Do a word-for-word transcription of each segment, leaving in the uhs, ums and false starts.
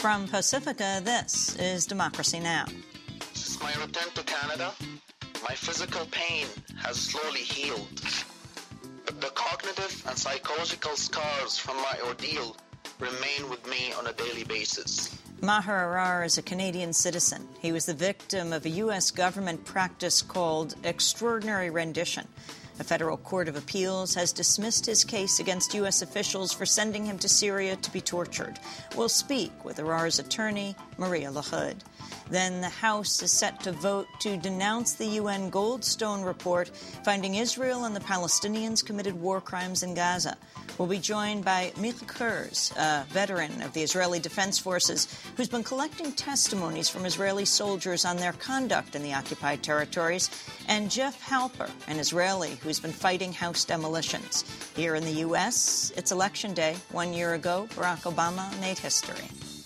From Pacifica, this is Democracy Now! Since my return to Canada, my physical pain has slowly healed. But the cognitive and psychological scars from my ordeal remain with me on a daily basis. Maher Arar is a Canadian citizen. He was the victim of a U S government practice called extraordinary rendition. A federal court of appeals has dismissed his case against U S officials for sending him to Syria to be tortured. We'll speak with Arar's attorney, Maria LaHood. Then the House is set to vote to denounce the U N Goldstone report finding Israel and the Palestinians committed war crimes in Gaza. We'll be joined by Micha Kurz, a veteran of the Israeli Defense Forces, who's been collecting testimonies from Israeli soldiers on their conduct in the occupied territories, and Jeff Halper, an Israeli who's been fighting house demolitions. Here in the U S, it's Election Day. One year ago, Barack Obama made history.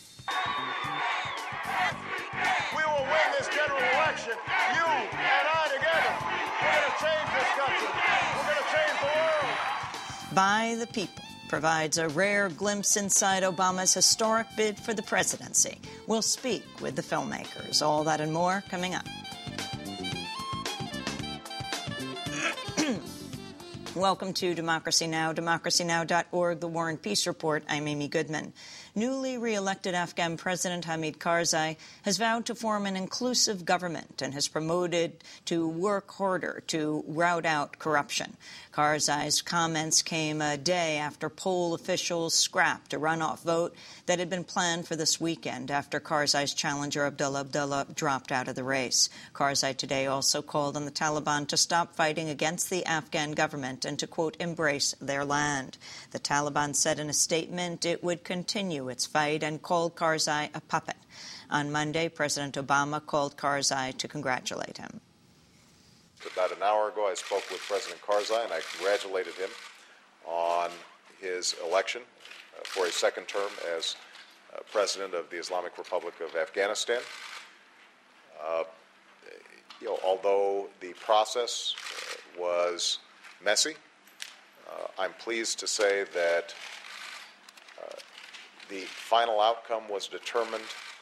We will win this general election, you and I together. We're going to change this country. We're going to change the world. By the People provides a rare glimpse inside Obama's historic bid for the presidency. We'll speak with the filmmakers. All that and more coming up. Welcome to Democracy Now!, democracy now dot org, The War and Peace Report. I'm Amy Goodman. Newly re-elected Afghan President Hamid Karzai has vowed to form an inclusive government and has promoted to work harder to rout out corruption. Karzai's comments came a day after poll officials scrapped a runoff vote that had been planned for this weekend after Karzai's challenger Abdullah Abdullah dropped out of the race. Karzai today also called on the Taliban to stop fighting against the Afghan government and to, quote, embrace their land. The Taliban said in a statement it would continue its fight and called Karzai a puppet. On Monday, President Obama called Karzai to congratulate him. About an hour ago, I spoke with President Karzai, and I congratulated him on his election uh, for a second term as uh, President of the Islamic Republic of Afghanistan. Uh, you know, although the process uh, was messy, uh, I'm pleased to say that uh, the final outcome was determined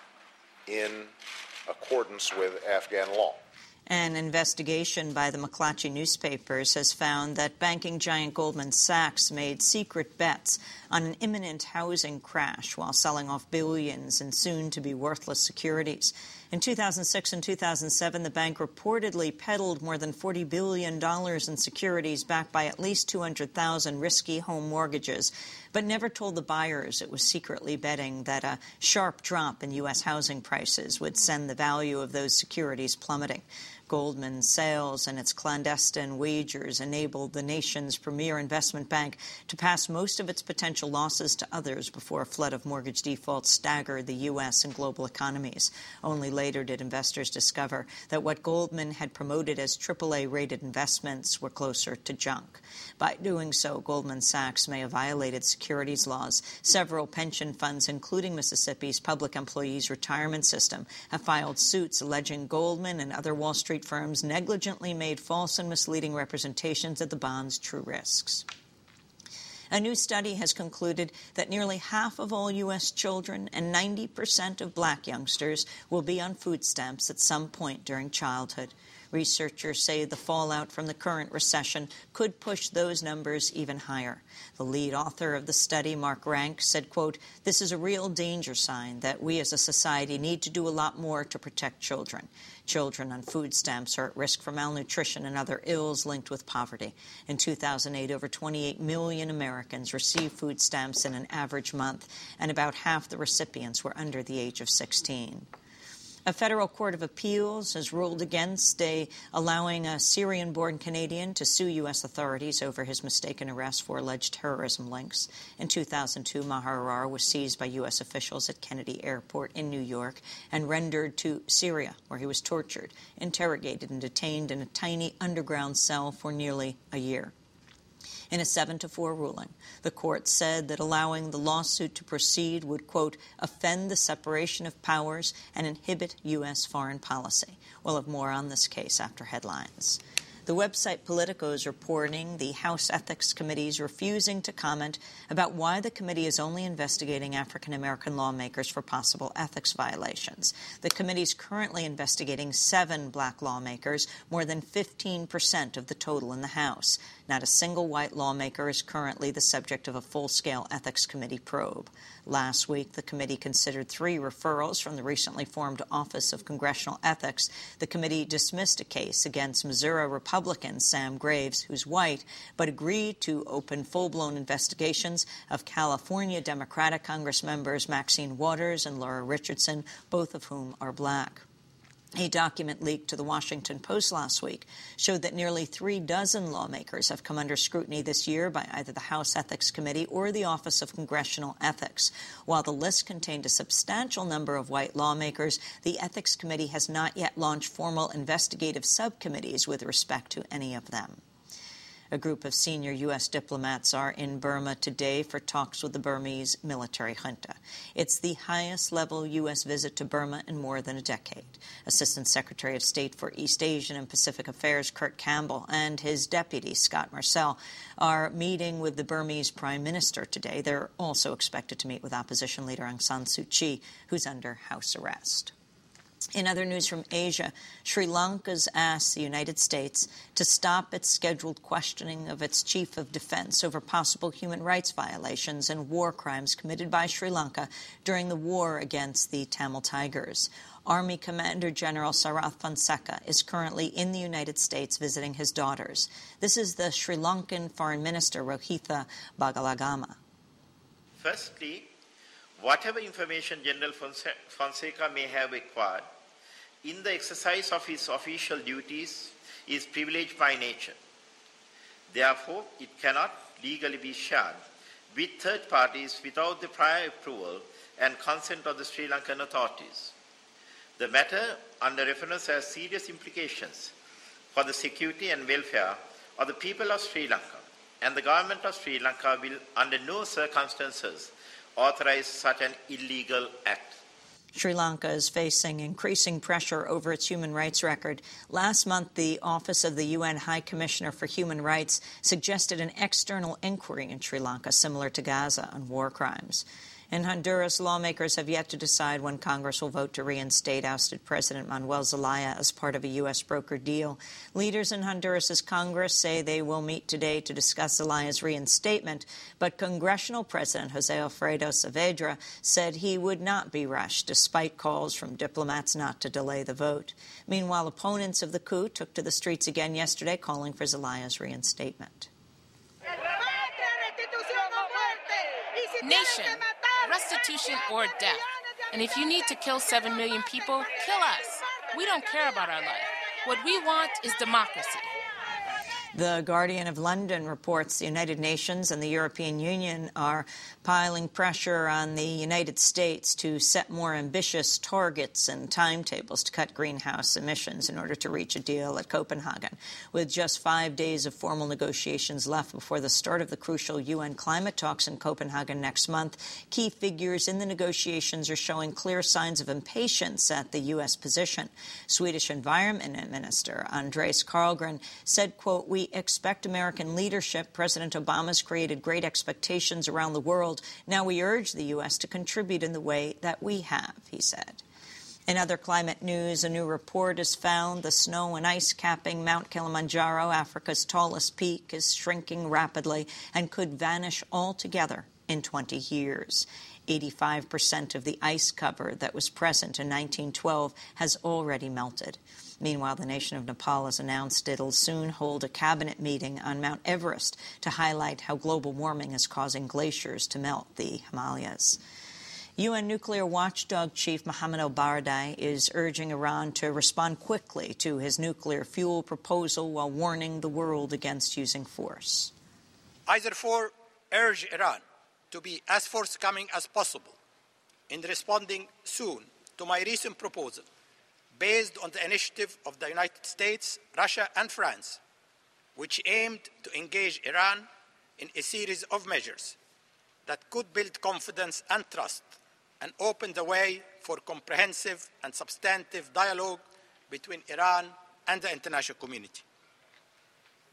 in accordance with Afghan law. An investigation by the McClatchy newspapers has found that banking giant Goldman Sachs made secret bets on an imminent housing crash while selling off billions in soon-to-be worthless securities. In two thousand six and two thousand seven, the bank reportedly peddled more than forty billion dollars in securities backed by at least two hundred thousand risky home mortgages, but never told the buyers it was secretly betting that a sharp drop in U S housing prices would send the value of those securities plummeting. Goldman's sales and its clandestine wagers enabled the nation's premier investment bank to pass most of its potential losses to others before a flood of mortgage defaults staggered the U S and global economies. Only later did investors discover that what Goldman had promoted as triple A-rated investments were closer to junk. By doing so, Goldman Sachs may have violated securities laws. Several pension funds, including Mississippi's Public Employees Retirement System, have filed suits alleging Goldman and other Wall Street firms negligently made false and misleading representations of the bond's true risks. A new study has concluded that nearly half of all U S children and ninety percent of black youngsters will be on food stamps at some point during childhood. Researchers say the fallout from the current recession could push those numbers even higher. The lead author of the study, Mark Rank, said, quote, "This is a real danger sign that we as a society need to do a lot more to protect children. Children on food stamps are at risk for malnutrition and other ills linked with poverty. In two thousand eight, over twenty-eight million Americans received food stamps in an average month, and about half the recipients were under the age of sixteen. A federal court of appeals has ruled against a, allowing a Syrian-born Canadian to sue U S authorities over his mistaken arrest for alleged terrorism links. In two thousand two, Maher Arar was seized by U S officials at Kennedy Airport in New York and rendered to Syria, where he was tortured, interrogated, and detained in a tiny underground cell for nearly a year. In a seven to four ruling, the court said that allowing the lawsuit to proceed would, quote, offend the separation of powers and inhibit U S foreign policy. We'll have more on this case after headlines. The website Politico is reporting the House Ethics Committee is refusing to comment about why the committee is only investigating African-American lawmakers for possible ethics violations. The committee is currently investigating seven black lawmakers, more than fifteen percent of the total in the House. Not a single white lawmaker is currently the subject of a full-scale ethics committee probe. Last week, the committee considered three referrals from the recently formed Office of Congressional Ethics. The committee dismissed a case against Missouri Republican Sam Graves, who's white, but agreed to open full-blown investigations of California Democratic Congress members Maxine Waters and Laura Richardson, both of whom are black. A document leaked to the Washington Post last week showed that nearly three dozen lawmakers have come under scrutiny this year by either the House Ethics Committee or the Office of Congressional Ethics. While the list contained a substantial number of white lawmakers, the Ethics Committee has not yet launched formal investigative subcommittees with respect to any of them. A group of senior U S diplomats are in Burma today for talks with the Burmese military junta. It's the highest-level U S visit to Burma in more than a decade. Assistant Secretary of State for East Asian and Pacific Affairs Kurt Campbell and his deputy, Scott Marcel, are meeting with the Burmese Prime Minister today. They're also expected to meet with opposition leader Aung San Suu Kyi, who's under house arrest. In other news from Asia, Sri Lanka's asked the United States to stop its scheduled questioning of its chief of defense over possible human rights violations and war crimes committed by Sri Lanka during the war against the Tamil Tigers. Army Commander General Sarath Fonseka is currently in the United States visiting his daughters. This is the Sri Lankan Foreign Minister Rohitha Bagalagama. Firstly, whatever information General Fonseca may have acquired in the exercise of his official duties is privileged by nature. Therefore, it cannot legally be shared with third parties without the prior approval and consent of the Sri Lankan authorities. The matter under reference has serious implications for the security and welfare of the people of Sri Lanka, and the government of Sri Lanka will under no circumstances authorize such an illegal act. Sri Lanka is facing increasing pressure over its human rights record. Last month, the Office of the U N High Commissioner for Human Rights suggested an external inquiry in Sri Lanka similar to Gaza on war crimes. In Honduras, lawmakers have yet to decide when Congress will vote to reinstate ousted President Manuel Zelaya as part of a U S brokered deal. Leaders in Honduras' Congress say they will meet today to discuss Zelaya's reinstatement, but Congressional President Jose Alfredo Saavedra said he would not be rushed, despite calls from diplomats not to delay the vote. Meanwhile, opponents of the coup took to the streets again yesterday, calling for Zelaya's reinstatement. Nation, restitution or death. And if you need to kill seven million people, kill us. We don't care about our life. What we want is democracy. The Guardian of London reports the United Nations and the European Union are piling pressure on the United States to set more ambitious targets and timetables to cut greenhouse emissions in order to reach a deal at Copenhagen. With just five days of formal negotiations left before the start of the crucial U N climate talks in Copenhagen next month, key figures in the negotiations are showing clear signs of impatience at the U S position. Swedish Environment Minister Andreas Carlgren said, quote, "We expect American leadership. President Obama's created great expectations around the world. Now we urge the U S to contribute in the way that we have," he said. In other climate news, a new report has found the snow and ice capping Mount Kilimanjaro, Africa's tallest peak, is shrinking rapidly and could vanish altogether in twenty years. eighty-five percent of the ice cover that was present in nineteen twelve has already melted. Meanwhile, the nation of Nepal has announced it'll soon hold a cabinet meeting on Mount Everest to highlight how global warming is causing glaciers to melt the Himalayas. U N nuclear watchdog chief Mohammed al-Baradei is urging Iran to respond quickly to his nuclear fuel proposal while warning the world against using force. I therefore urge Iran to be as forthcoming as possible in responding soon to my recent proposal based on the initiative of the United States, Russia, and France, which aimed to engage Iran in a series of measures that could build confidence and trust and open the way for comprehensive and substantive dialogue between Iran and the international community.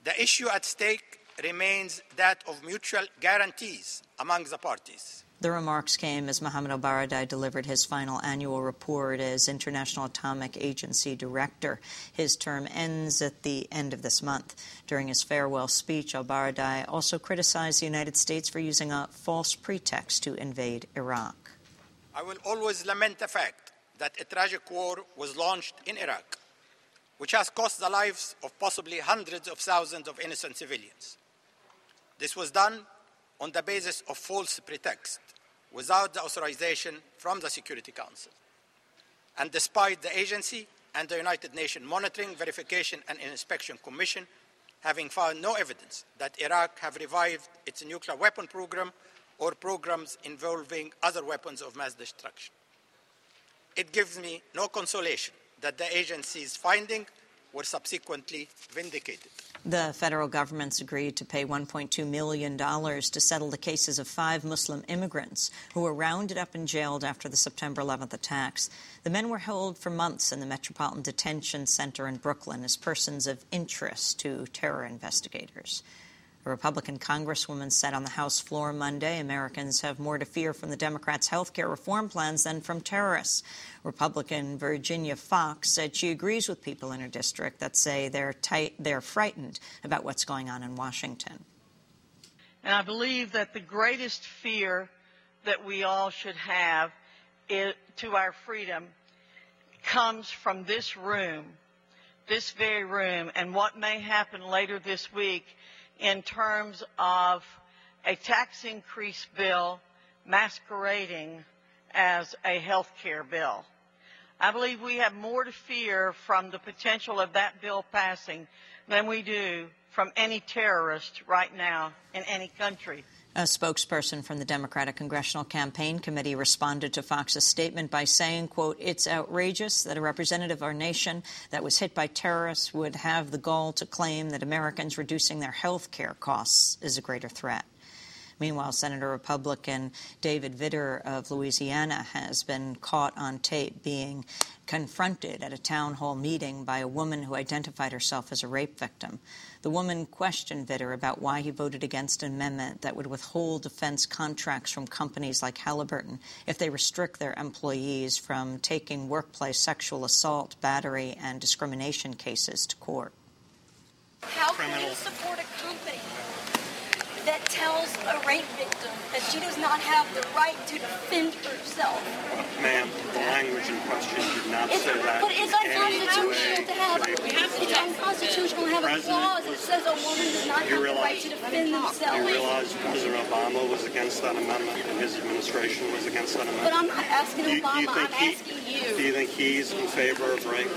The issue at stake remains that of mutual guarantees among the parties. The remarks came as Mohamed El-Baradei delivered his final annual report as International Atomic Agency Director. His term ends at the end of this month. During his farewell speech, El-Baradei also criticized the United States for using a false pretext to invade Iraq. I will always lament the fact that a tragic war was launched in Iraq, which has cost the lives of possibly hundreds of thousands of innocent civilians. This was done on the basis of false pretext, without the authorization from the Security Council. And despite the agency and the United Nations Monitoring, Verification and Inspection Commission having found no evidence that Iraq have revived its nuclear weapon program or programs involving other weapons of mass destruction. It gives me no consolation that the agency's findings were subsequently vindicated. The federal government's agreed to pay one point two million dollars to settle the cases of five Muslim immigrants who were rounded up and jailed after the September eleventh attacks. The men were held for months in the Metropolitan Detention Center in Brooklyn as persons of interest to terror investigators. A Republican congresswoman said on the House floor Monday Americans have more to fear from the Democrats' health care reform plans than from terrorists. Republican Virginia Fox said she agrees with people in her district that say they're, tight, they're frightened about what's going on in Washington. And I believe that the greatest fear that we all should have is, to our freedom comes from this room, this very room, and what may happen later this week in terms of a tax increase bill masquerading as a health care bill. I believe we have more to fear from the potential of that bill passing than we do from any terrorist right now in any country. A spokesperson from the Democratic Congressional Campaign Committee responded to Fox's statement by saying, quote, "It's outrageous that a representative of our nation that was hit by terrorists would have the gall to claim that Americans reducing their health care costs is a greater threat." Meanwhile, Senator Republican David Vitter of Louisiana has been caught on tape being confronted at a town hall meeting by a woman who identified herself as a rape victim. The woman questioned Vitter about why he voted against an amendment that would withhold defense contracts from companies like Halliburton if they restrict their employees from taking workplace sexual assault, battery, and discrimination cases to court. How can you support a company that tells a rape victim that she does not have the right to defend herself? Ma'am, the language in question did not it's, say that. But it's unconstitutional to have, it's unconstitutional to have a clause that says a woman does not have the right to defend themselves. You realize President Obama was against that amendment and his administration was against that amendment? But I'm not asking do, Obama, do you I'm he, asking you. Do you think he's in favor of rape?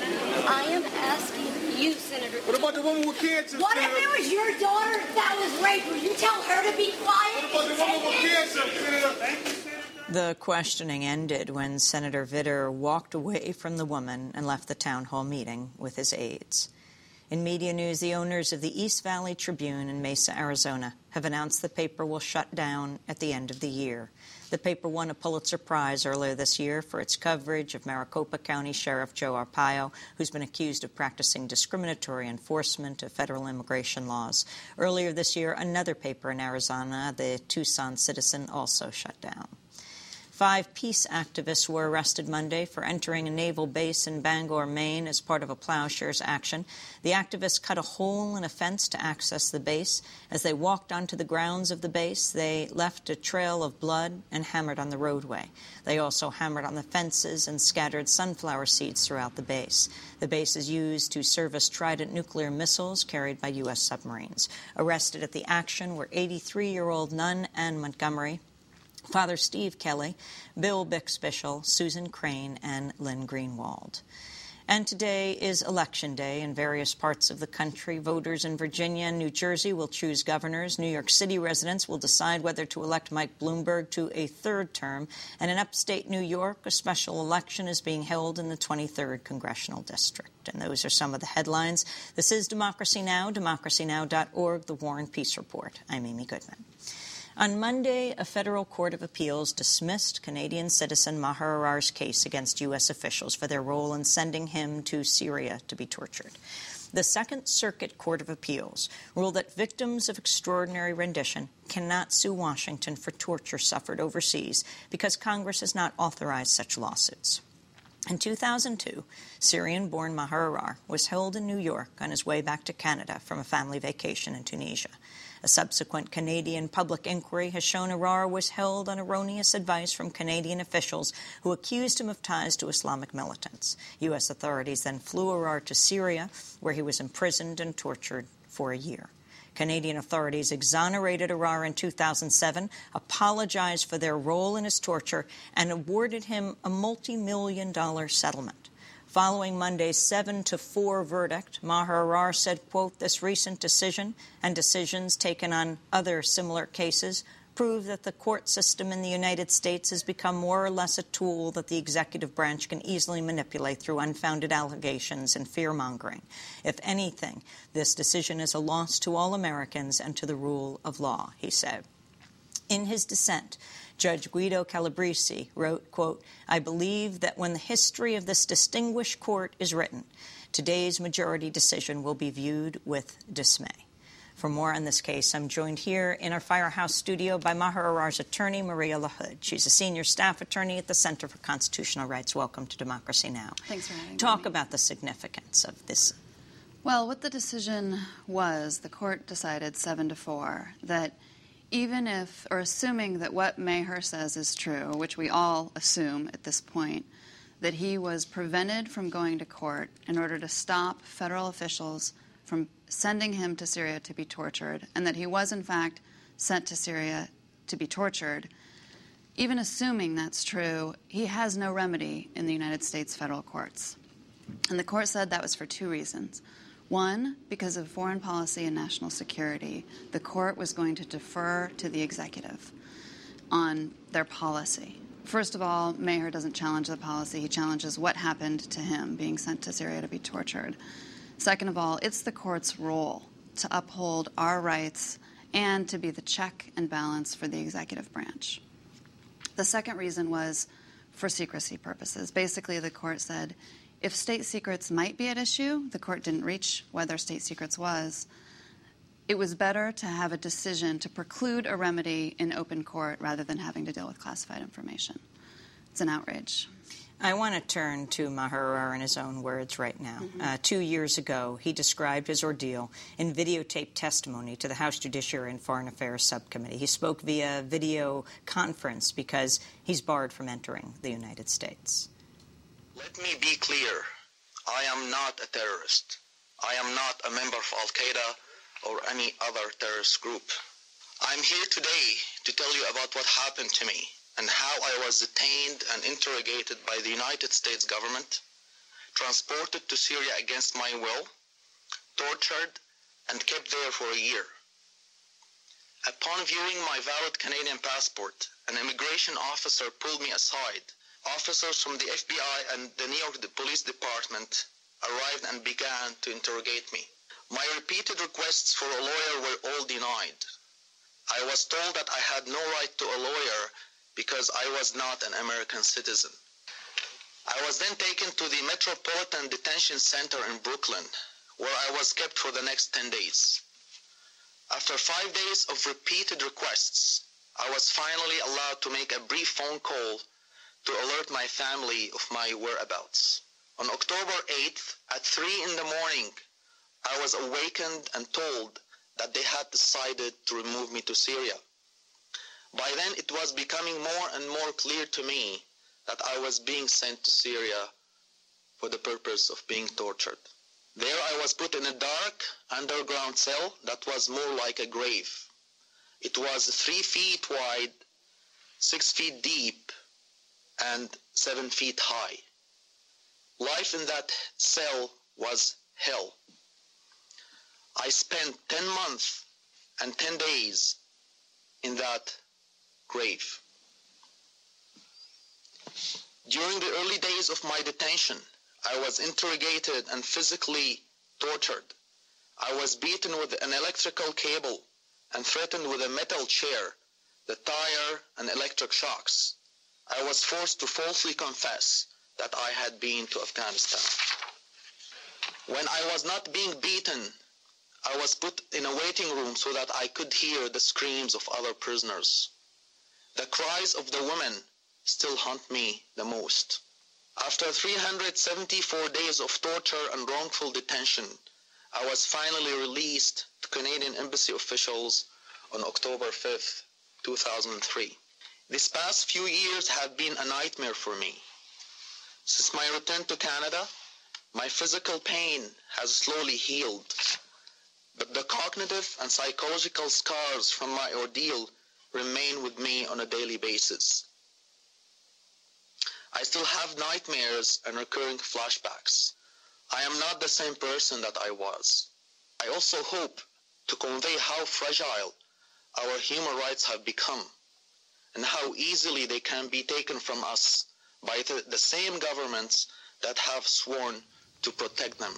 I am asking you, Senator. What about the woman with cancer? What if it was your daughter that was raped? Would you tell her to be quiet? What about the woman with cancer, Senator? The questioning ended when Senator Vitter walked away from the woman and left the town hall meeting with his aides. In media news, the owners of the East Valley Tribune in Mesa, Arizona, have announced the paper will shut down at the end of the year. The paper won a Pulitzer Prize earlier this year for its coverage of Maricopa County Sheriff Joe Arpaio, who's been accused of practicing discriminatory enforcement of federal immigration laws. Earlier this year, another paper in Arizona, the Tucson Citizen, also shut down. Five peace activists were arrested Monday for entering a naval base in Bangor, Maine, as part of a Plowshares action. The activists cut a hole in a fence to access the base. As they walked onto the grounds of the base, they left a trail of blood and hammered on the roadway. They also hammered on the fences and scattered sunflower seeds throughout the base. The base is used to service Trident nuclear missiles carried by U S submarines. Arrested at the action were eighty-three-year-old nun Ann Montgomery, Father Steve Kelly, Bill Bixbishel, Susan Crane, and Lynn Greenwald. And today is Election Day in various parts of the country. Voters in Virginia and New Jersey will choose governors. New York City residents will decide whether to elect Mike Bloomberg to a third term. And in upstate New York, a special election is being held in the twenty-third Congressional District. And those are some of the headlines. This is Democracy Now!, democracy now dot org, The War and Peace Report. I'm Amy Goodman. On Monday, a federal court of appeals dismissed Canadian citizen Maher Arar's case against U S officials for their role in sending him to Syria to be tortured. The Second Circuit Court of Appeals ruled that victims of extraordinary rendition cannot sue Washington for torture suffered overseas because Congress has not authorized such lawsuits. In two thousand two, Syrian-born Maher Arar was held in New York on his way back to Canada from a family vacation in Tunisia. A subsequent Canadian public inquiry has shown Arar was held on erroneous advice from Canadian officials who accused him of ties to Islamic militants. U S authorities then flew Arar to Syria, where he was imprisoned and tortured for a year. Canadian authorities exonerated Arar in two thousand seven, apologized for their role in his torture, and awarded him a multi-million dollar settlement. Following Monday's seven to four verdict, Maher Arar said, quote, "This recent decision and decisions taken on other similar cases prove that the court system in the United States has become more or less a tool that the executive branch can easily manipulate through unfounded allegations and fear-mongering. If anything, this decision is a loss to all Americans and to the rule of law," he said. In his dissent, Judge Guido Calabresi wrote, quote, "I believe that when the history of this distinguished court is written, today's majority decision will be viewed with dismay." For more on this case, I'm joined here in our Firehouse studio by Maher Arar's attorney, Maria LaHood. She's a senior staff attorney at the Center for Constitutional Rights. Welcome to Democracy Now! Thanks for having me. Talk about the significance of this. Well, what the decision was, the court decided seven to four, that even if, or assuming that what Maher says is true, which we all assume at this point, that he was prevented from going to court in order to stop federal officials from sending him to Syria to be tortured, and that he was, in fact, sent to Syria to be tortured, even assuming that's true, he has no remedy in the United States federal courts. And the court said that was for two reasons. One, because of foreign policy and national security, the court was going to defer to the executive on their policy. First of all, Maher doesn't challenge the policy. He challenges what happened to him being sent to Syria to be tortured. Second of all, it's the court's role to uphold our rights and to be the check and balance for the executive branch. The second reason was for secrecy purposes. Basically, the court said, if state secrets might be at issue, the court didn't reach whether state secrets was, it was better to have a decision to preclude a remedy in open court rather than having to deal with classified information. It's an outrage. I want to turn to Maher Arar in his own words right now. Mm-hmm. Uh, two years ago, he described his ordeal in videotaped testimony to the House Judiciary and Foreign Affairs Subcommittee. He spoke via video conference because he's barred from entering the United States. Let me be clear. I am not a terrorist. I am not a member of Al-Qaeda or any other terrorist group. I'm here today to tell you about what happened to me and how I was detained and interrogated by the United States government, transported to Syria against my will, tortured, and kept there for a year. Upon viewing my valid Canadian passport, an immigration officer pulled me aside. Officers from the F B I and the New York Police Department arrived and began to interrogate me. My repeated requests for a lawyer were all denied. I was told that I had no right to a lawyer because I was not an American citizen. I was then taken to the Metropolitan Detention Center in Brooklyn, where I was kept for the next ten days. After five days of repeated requests, I was finally allowed to make a brief phone call to alert my family of my whereabouts. On October eighth, at three in the morning, I was awakened and told that they had decided to remove me to Syria. By then, it was becoming more and more clear to me that I was being sent to Syria for the purpose of being tortured. There I was put in a dark underground cell that was more like a grave. It was three feet wide, six feet deep, and seven feet high. Life in that cell was hell. I spent ten months and ten days in that grave. During the early days of my detention, I was interrogated and physically tortured. I was beaten with an electrical cable and threatened with a metal chair, the tire, and electric shocks. I was forced to falsely confess that I had been to Afghanistan. When I was not being beaten, I was put in a waiting room so that I could hear the screams of other prisoners. The cries of the women still haunt me the most. After three hundred seventy-four days of torture and wrongful detention, I was finally released to Canadian Embassy officials on October fifth, two thousand three. This past few years have been a nightmare for me. Since my return to Canada, my physical pain has slowly healed, but the cognitive and psychological scars from my ordeal remain with me on a daily basis. I still have nightmares and recurring flashbacks. I am not the same person that I was. I also hope to convey how fragile our human rights have become and how easily they can be taken from us by the, the same governments that have sworn to protect them.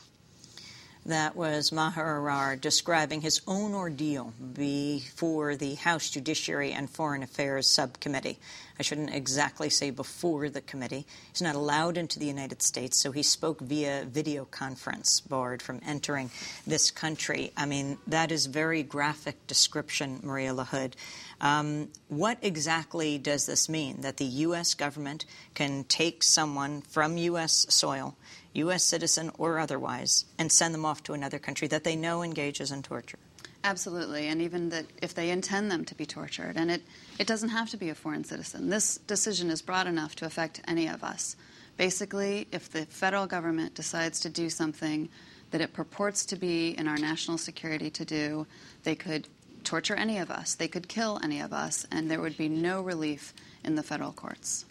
That was Maher Arar describing his own ordeal before the House Judiciary and Foreign Affairs Subcommittee. I shouldn't exactly say before the committee. He's not allowed into the United States, so he spoke via video conference, barred from entering this country. I mean, that is very graphic description, Maria LaHood. Um, what exactly does this mean? That the U S government can take someone from U S soil, U S citizen or otherwise, and send them off to another country that they know engages in torture? Absolutely, and even that if they intend them to be tortured. And it, it doesn't have to be a foreign citizen. This decision is broad enough to affect any of us. Basically, if the federal government decides to do something that it purports to be in our national security to do, they could torture any of us, they could kill any of us, and there would be no relief in the federal courts.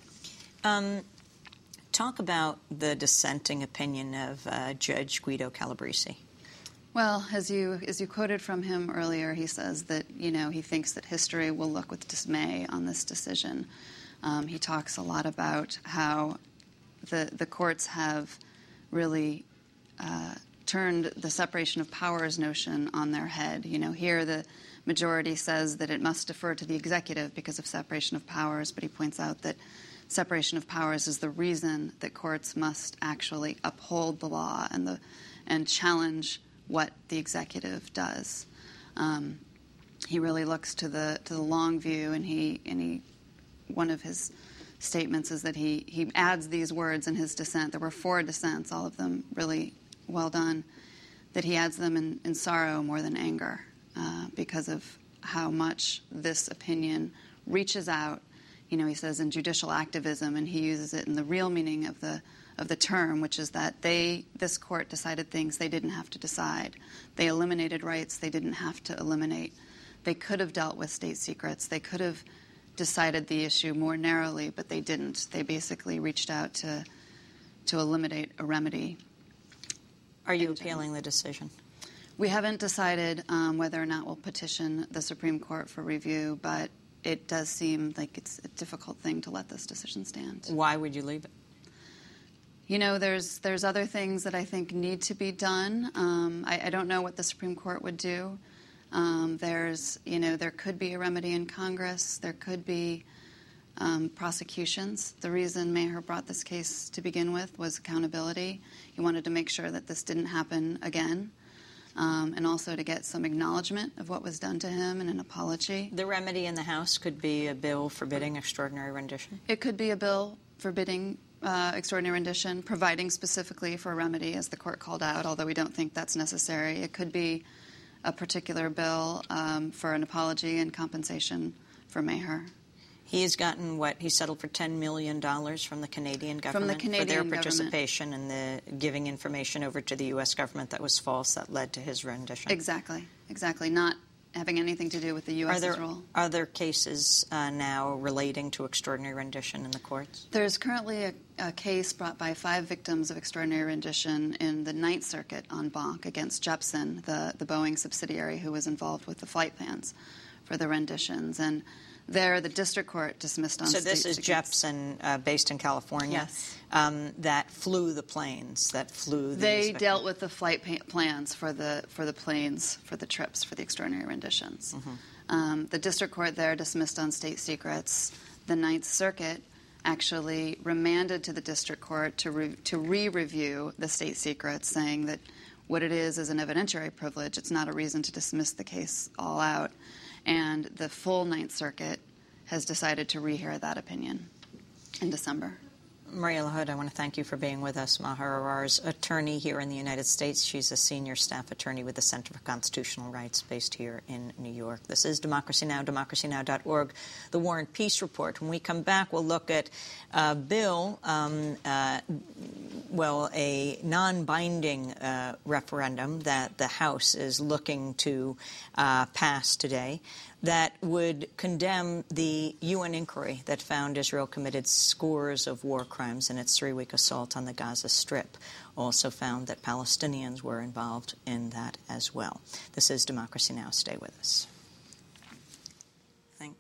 Um, talk about the dissenting opinion of uh, Judge Guido Calabresi. Well, as you as you quoted from him earlier, he says that, you know, he thinks that history will look with dismay on this decision. Um, he talks a lot about how the the courts have really uh, turned the separation of powers notion on their head. You know, here the majority says that it must defer to the executive because of separation of powers, but he points out that separation of powers is the reason that courts must actually uphold the law and the and challenge what the executive does. Um, he really looks to the to the long view, and he and he one of his statements is that he he adds these words in his dissent. There were four dissents, all of them really well done, that he adds them in, in sorrow more than anger uh, because of how much this opinion reaches out. You know, he says in judicial activism, and he uses it in the real meaning of the of the term, which is that they, this court decided things they didn't have to decide. They eliminated rights they didn't have to eliminate. They could have dealt with state secrets. They could have decided the issue more narrowly, but they didn't. They basically reached out to to eliminate a remedy. Are you appealing the decision? We haven't decided um, whether or not we'll petition the Supreme Court for review, but it does seem like it's a difficult thing to let this decision stand. Why would you leave it? You know, there's there's other things that I think need to be done. Um, I, I don't know what the Supreme Court would do. Um, there's, you know, there could be a remedy in Congress. There could be um, prosecutions. The reason Maher brought this case to begin with was accountability. He wanted to make sure that this didn't happen again, um, and also to get some acknowledgement of what was done to him and an apology. The remedy in the House could be a bill forbidding extraordinary rendition? It could be a bill forbidding Uh, extraordinary rendition, providing specifically for a remedy, as the court called out, although we don't think that's necessary. It could be a particular bill um, for an apology and compensation for Maher. He has gotten what? He settled for ten million dollars from the Canadian government from the Canadian for their government. participation in the giving information over to the U S government that was false that led to his rendition. Exactly, exactly. Not having anything to do with the U S's Are there role. other cases uh, now relating to extraordinary rendition in the courts? There's currently a, a case brought by five victims of extraordinary rendition in the Ninth Circuit en banc against Jepson, the, the Boeing subsidiary who was involved with the flight plans for the renditions. And there, the district court dismissed on So this is state Jepson, uh, based in California, yes. um, that flew the planes, that flew these They victims. dealt with the flight pa- plans for the for the planes, for the trips, for the extraordinary renditions. Mm-hmm. Um, the district court there dismissed on state secrets. The Ninth Circuit actually remanded to the district court to re- to re-review the state secrets, saying that what it is is an evidentiary privilege. It's not a reason to dismiss the case all out. And the full Ninth Circuit has decided to rehear that opinion in December. Maria LaHood, I want to thank you for being with us. Maher Arar's attorney here in the United States. She's a senior staff attorney with the Center for Constitutional Rights based here in New York. This is Democracy Now!, democracy now dot org, the War and Peace Report. When we come back, we'll look at a bill, um, uh, well, a non-binding uh, referendum that the House is looking to uh, pass today, that would condemn the U N inquiry that found Israel committed scores of war crimes in its three-week assault on the Gaza Strip. Also found that Palestinians were involved in that as well. This is Democracy Now! Stay with us. Thank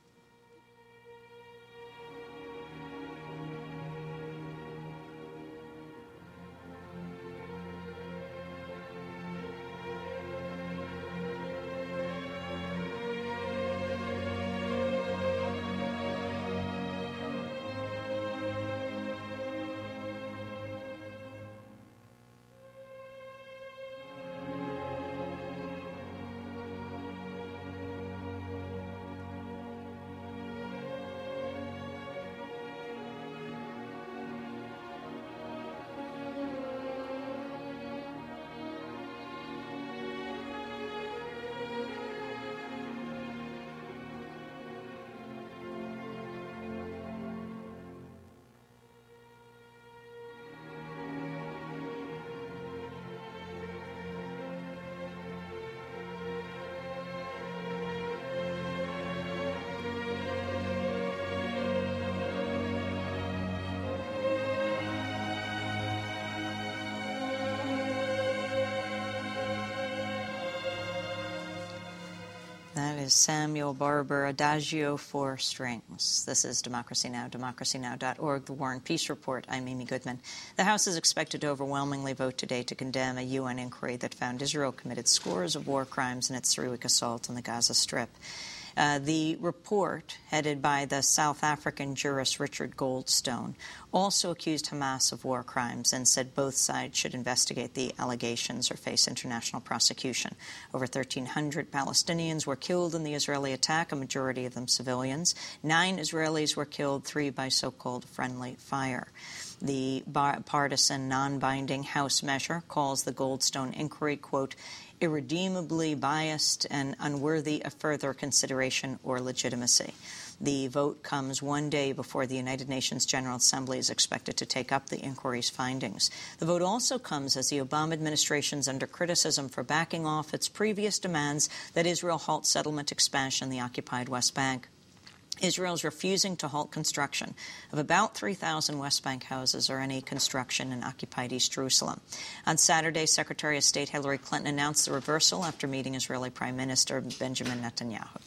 That is Samuel Barber, Adagio for Strings. This is Democracy Now!, democracy now dot org, the War and Peace Report. I'm Amy Goodman. The House is expected to overwhelmingly vote today to condemn a U N inquiry that found Israel committed scores of war crimes in its three-week assault on the Gaza Strip. Uh, the report, headed by the South African jurist Richard Goldstone, also accused Hamas of war crimes and said both sides should investigate the allegations or face international prosecution. Over thirteen hundred Palestinians were killed in the Israeli attack, a majority of them civilians. Nine Israelis were killed, three by so-called friendly fire. The partisan, non-binding House measure calls the Goldstone inquiry, quote, irredeemably biased and unworthy of further consideration or legitimacy. The vote comes one day before the United Nations General Assembly is expected to take up the inquiry's findings. The vote also comes as the Obama administration is under criticism for backing off its previous demands that Israel halt settlement expansion in the occupied West Bank. Israel is refusing to halt construction of about three thousand West Bank houses or any construction in occupied East Jerusalem. On Saturday, Secretary of State Hillary Clinton announced the reversal after meeting Israeli Prime Minister Benjamin Netanyahu.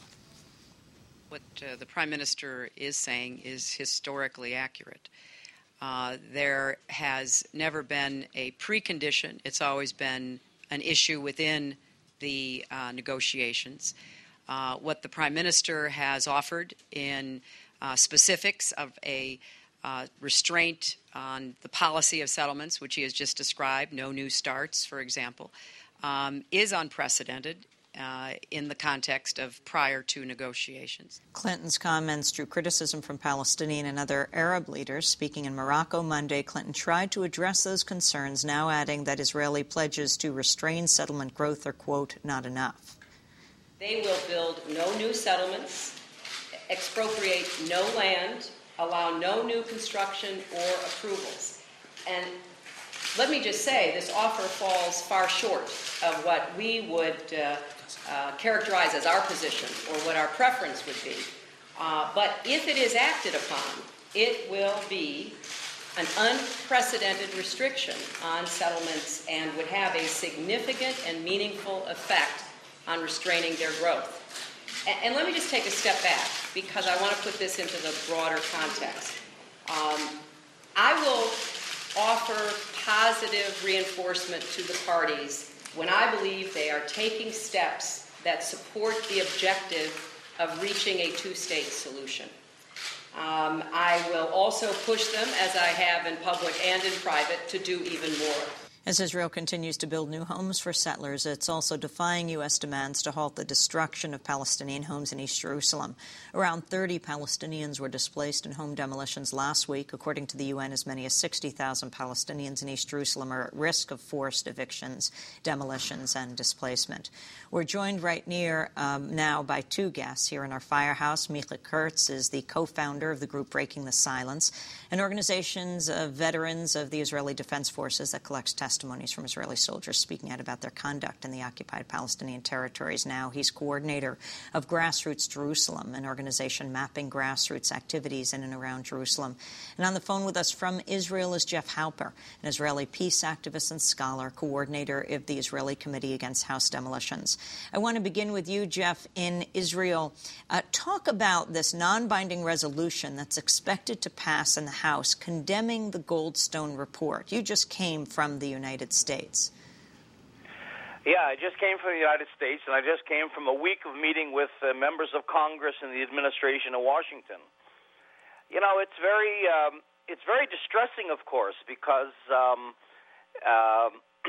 What uh, the Prime Minister is saying is historically accurate. Uh, there has never been a precondition. It's always been an issue within the uh, negotiations. Uh, what the Prime Minister has offered in uh, specifics of a uh, restraint on the policy of settlements, which he has just described, no new starts, for example, um, is unprecedented uh, in the context of prior to negotiations. Clinton's comments drew criticism from Palestinian and other Arab leaders. Speaking in Morocco Monday, Clinton tried to address those concerns, now adding that Israeli pledges to restrain settlement growth are, quote, not enough. They will build no new settlements, expropriate no land, allow no new construction or approvals. And let me just say, this offer falls far short of what we would uh, uh, characterize as our position or what our preference would be. Uh, but if it is acted upon, it will be an unprecedented restriction on settlements and would have a significant and meaningful effect on restraining their growth. And, and let me just take a step back, because I want to put this into the broader context. Um, I will offer positive reinforcement to the parties when I believe they are taking steps that support the objective of reaching a two-state solution. Um, I will also push them, as I have in public and in private, to do even more. As Israel continues to build new homes for settlers, it's also defying U S demands to halt the destruction of Palestinian homes in East Jerusalem. Around thirty Palestinians were displaced in home demolitions last week. According to the U N, as many as sixty thousand Palestinians in East Jerusalem are at risk of forced evictions, demolitions, and displacement. We're joined right near um, now by two guests here in our firehouse. Micha Kurtz is the co-founder of the group Breaking the Silence, an organization of veterans of the Israeli Defense Forces that collects testimonies from Israeli soldiers speaking out about their conduct in the occupied Palestinian territories. Now he's coordinator of Grassroots Jerusalem, an organization mapping grassroots activities in and around Jerusalem. And on the phone with us from Israel is Jeff Halper, an Israeli peace activist and scholar, coordinator of the Israeli Committee Against House Demolitions. I want to begin with you, Jeff, in Israel. Uh, talk about this non-binding resolution that's expected to pass in the House condemning the Goldstone report. You just came from the United States. Yeah, I just came from the United States, and I just came from a week of meeting with uh, members of Congress and the administration in Washington. You know, it's very, um, it's very distressing, of course, because um, uh,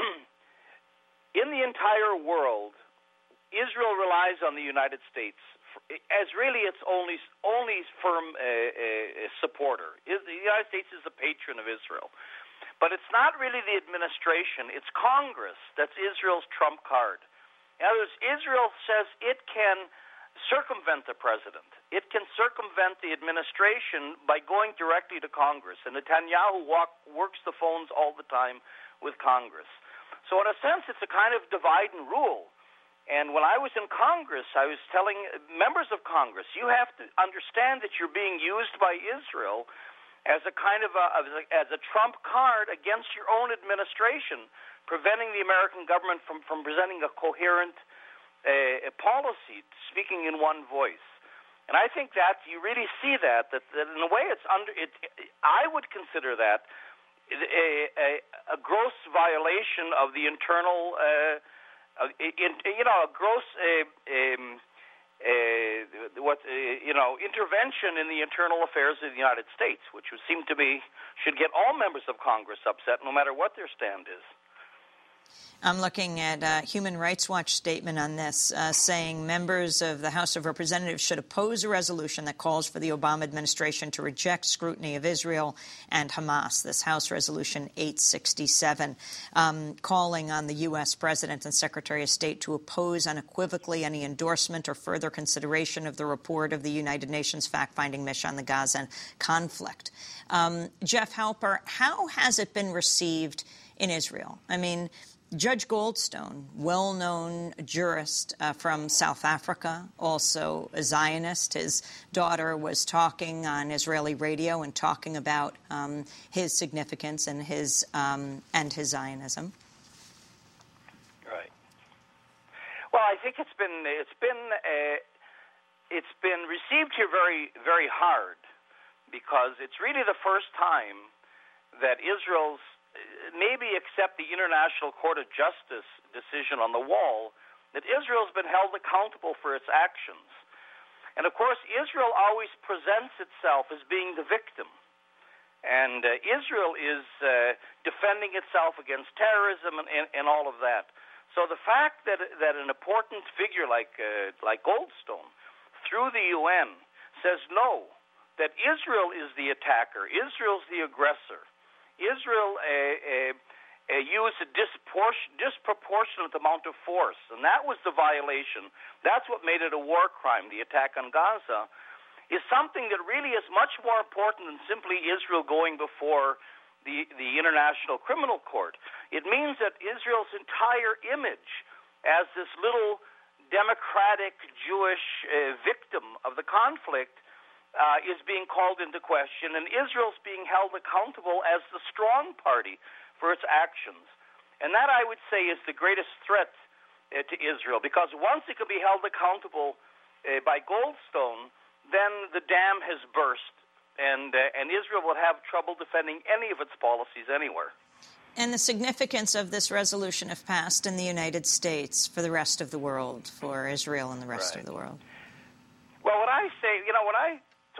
in the entire world, Israel relies on the United States as really its only only firm uh, uh, supporter. The United States is the patron of Israel. But it's not really the administration, it's Congress that's Israel's trump card. In other words, Israel says it can circumvent the president. It can circumvent the administration by going directly to Congress. And Netanyahu walk, works the phones all the time with Congress. So in a sense, it's a kind of divide and rule. And when I was in Congress, I was telling members of Congress, you have to understand that you're being used by Israel as a kind of a, as a trump card against your own administration, preventing the American government from, from presenting a coherent uh, policy, speaking in one voice. And I think that you really see that, that, that in a way it's under, it, I would consider that a, a, a gross violation of the internal, uh, uh, in, you know, a gross, uh, um, Uh, what uh, you know, intervention in the internal affairs of the United States, which would seem to be should get all members of Congress upset, no matter what their stand is. I'm looking at a Human Rights Watch statement on this, uh, saying members of the House of Representatives should oppose a resolution that calls for the Obama administration to reject scrutiny of Israel and Hamas. This House Resolution eight sixty-seven, um, calling on the U S President and Secretary of State to oppose unequivocally any endorsement or further consideration of the report of the United Nations fact-finding mission on the Gaza conflict. Um, Jeff Halper, how has it been received in Israel? I mean, Judge Goldstone, well-known jurist uh, from South Africa, also a Zionist. His daughter was talking on Israeli radio and talking about um, his significance and his um, and his Zionism. Right. Well, I think it's been it's been uh, it's been received here very very hard, because it's really the first time that Israel's, maybe except the International Court of Justice decision on the wall, that Israel's been held accountable for its actions. And of course, Israel always presents itself as being the victim. And uh, Israel is uh, defending itself against terrorism and, and, and all of that. So the fact that that an important figure like uh, like Goldstone, through the U N, says no, that Israel is the attacker, Israel's the aggressor, Israel uh, uh, uh, used a dispor- disproportionate amount of force, and that was the violation. That's what made it a war crime, the attack on Gaza, is something that really is much more important than simply Israel going before the, the International Criminal Court. It means that Israel's entire image as this little democratic Jewish uh, victim of the conflict Uh, is being called into question, and Israel's being held accountable as the strong party for its actions. And that, I would say, is the greatest threat uh, to Israel, because once it can be held accountable uh, by Goldstone, then the dam has burst, and, uh, and Israel will have trouble defending any of its policies anywhere. And the significance of this resolution, if passed in the United States, for the rest of the world, for Israel and the rest Right. of the world. Well, when I say, you know, when I